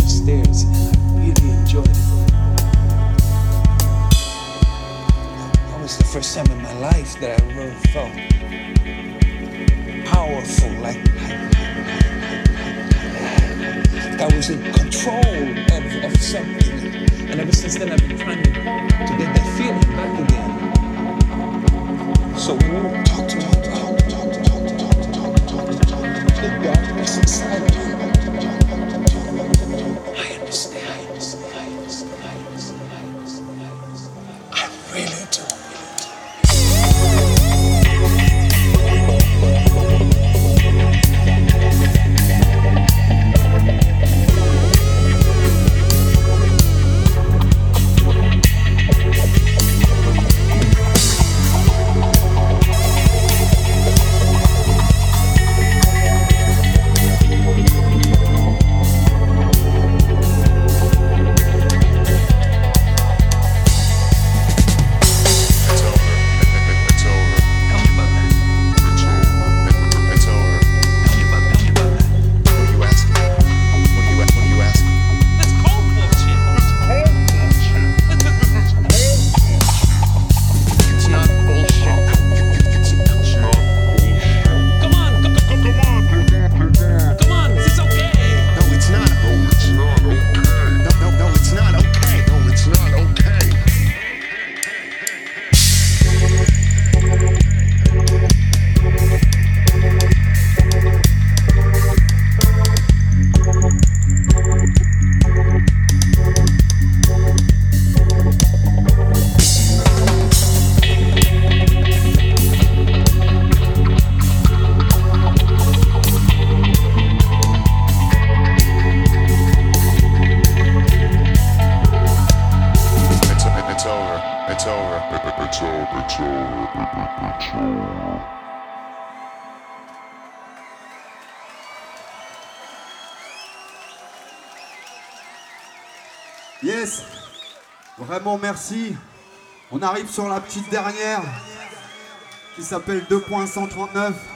the stairs, and I really enjoyed it. That was the first time in my life that I really felt powerful, like I was in control of something. And ever since then, I've been trying to get that feeling back again. So when you talk to the darkness inside of you, I understand. I really do. Yes, vraiment merci. On arrive sur la petite dernière qui s'appelle 2.139.